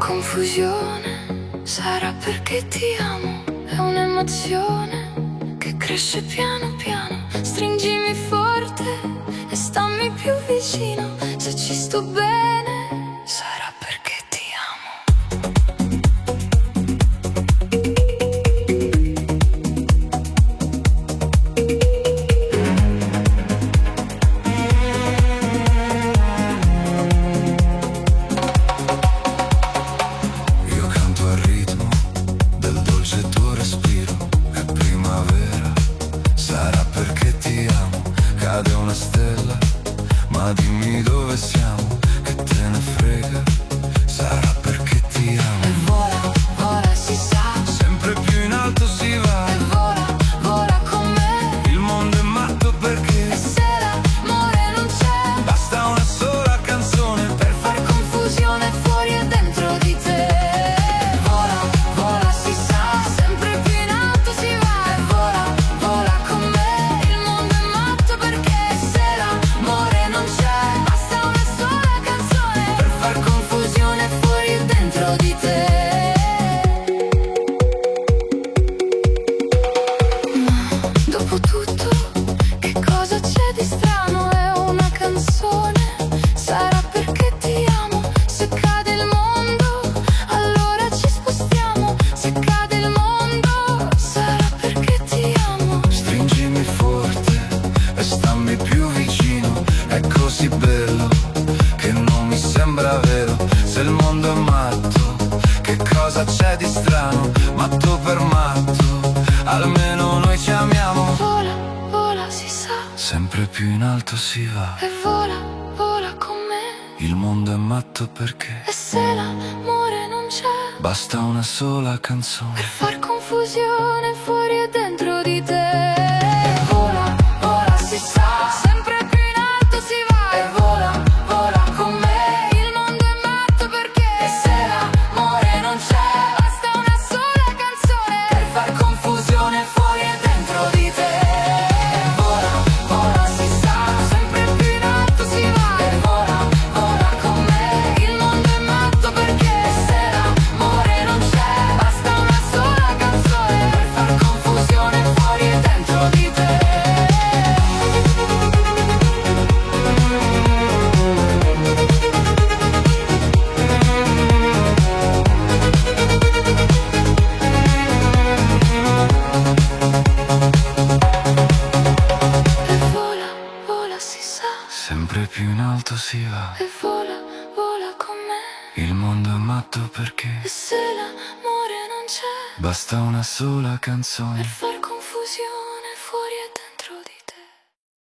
confusione, sarà perché ti amo, è un'emozione che cresce piano piano. Stringimi forte e stammi più vicino, se ci sto bene sarà perché ti amo. Io canto al ritmo del dolce tuo respiro, è primavera, sarà perché ti amo. Cade una stella, ma dimmi dove siamo, che te ne frega, sarà perché ti amo. E vola, vola si sa, Sempre più in alto si va, e vola, vola con me. il mondo è matto E perché se l'amore non c'è, basta una sola canzone per far confusione fuori e dentro di te. Vola, vola si sa, sempre più in alto si va. E vola, vola con me. Il mondo è matto perché se l'amore non c'è, basta una sola canzone per far confusione fuori e dentro di te. Ma dopo tutto, che cosa c'è di strano? È una canzone, sarà perché ti amo. Se cade il mondo, allora ci spostiamo. Se cade il mondo, sarà perché ti amo. stringimi forte e stammi più vicino, è così bello che non mi sembra vero. Se il mondo è matto, che cosa c'è di strano? Matto per matto, almeno noi ci amiamo. Vola, vola si sa, Sempre più in alto si va, e vola, vola con me. il mondo è matto perché E se l'amore non c'è, basta una sola canzone per far confusione fuori e dentro di te. Vola, vola si sa, sempre più in alto si va. E vola, vola con me. Il mondo è matto perché se l'amore non c'è, basta una sola canzone per far confusione fuori e dentro di te. Vola, vola si sa, sempre più in alto si va. E vola, vola con me. Il mondo è matto perché se l'amore non c'è, basta una sola canzone per far confusione fuori e dentro di te. E vola, vola si sa, sempre più in alto si va, e vola, vola con me. il mondo è matto perché E se l'amore non c'è, basta una sola canzone per far